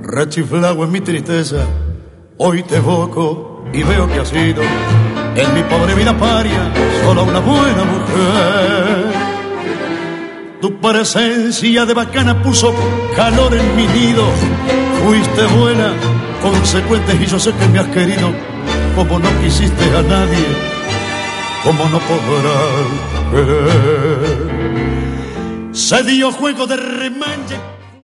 Rechiflado en mi tristeza, hoy te evoco y veo que has sido en mi pobre vida paria solo una buena mujer. Tu presencia de bacana puso calor en mi nido. Fuiste buena, consecuente, y yo sé que me has querido como no quisiste a nadie, como no podrás querer. Se dio juego de remanche.